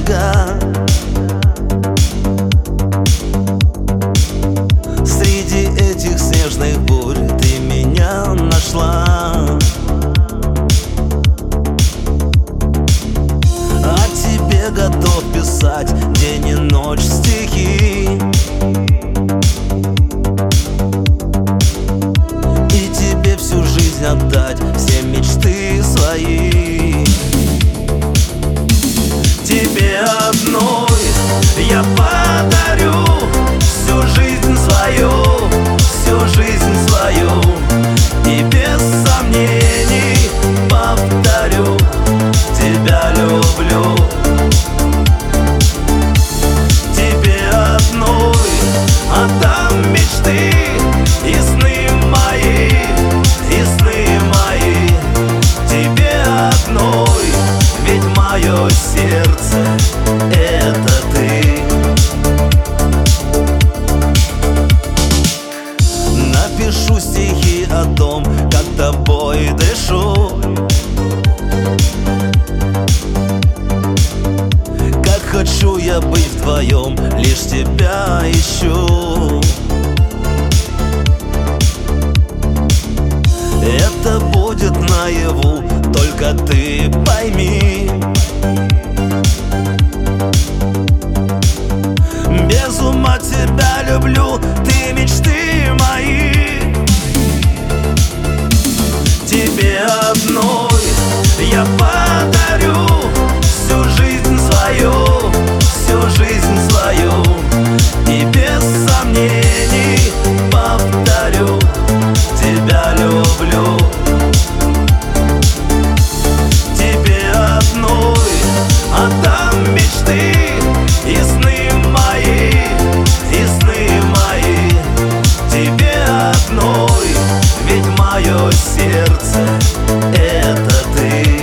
снега. Среди этих снежных бурь ты меня нашла. О тебе готов писать день и ночь стихи. И тебе всю жизнь отдать все мечты свои. Тебе одной я подарю всю жизнь свою, всю жизнь свою. И без сомнений повторю: тебя люблю. Тебе одной отдам мечты и сны мои, и сны мои. Тебе одной, ведь мое сердце — это ты. Напишу стихи о том, как тобой дышу, как хочу я быть вдвоем, лишь тебя ищу. Это будет наяву, только ты пойми. Без ума тебя люблю, ты мечты мои. Тебе одной я подарю всю жизнь свою, всю жизнь свою. И без сомнений повторю: тебя люблю. Тебе одной отдам мечты и сны мои, и сны мои. Тебе одной, ведь мое сердце — это ты.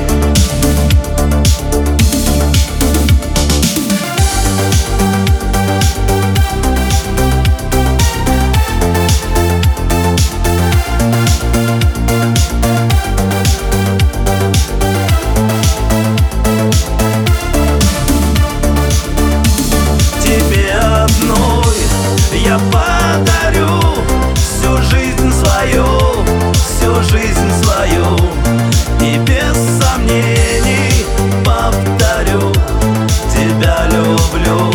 Я подарю всю жизнь свою, всю жизнь свою. И без сомнений повторю: тебя люблю.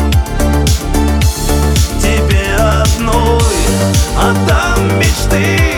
Тебе одной отдам мечты